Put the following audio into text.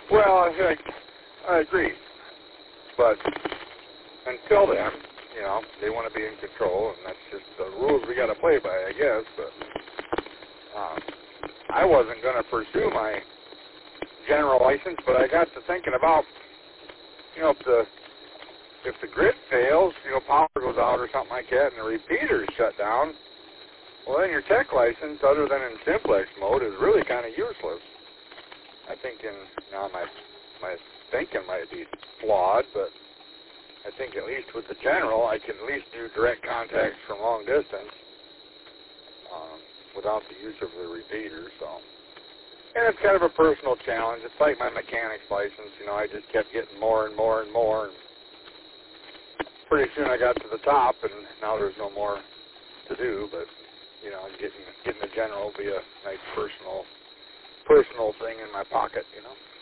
Well, I agree. But until then, they want to be in control, and that's just the rules we got to play by, I guess. But I wasn't going to pursue my general license, but I got to thinking about, if the grid fails, power goes out or something like that, and the repeater's shut down, well, then your tech license, other than in simplex mode, is really kind of useless. I think my thinking might be flawed, but I think at least with the general, I can at least do direct contacts from long distance without the use of the repeater. So, and it's kind of a personal challenge. It's like my mechanic's license. I just kept getting more and more and more. And pretty soon I got to the top, and now there's no more to do. But getting the general will be a nice personal thing in my pocket.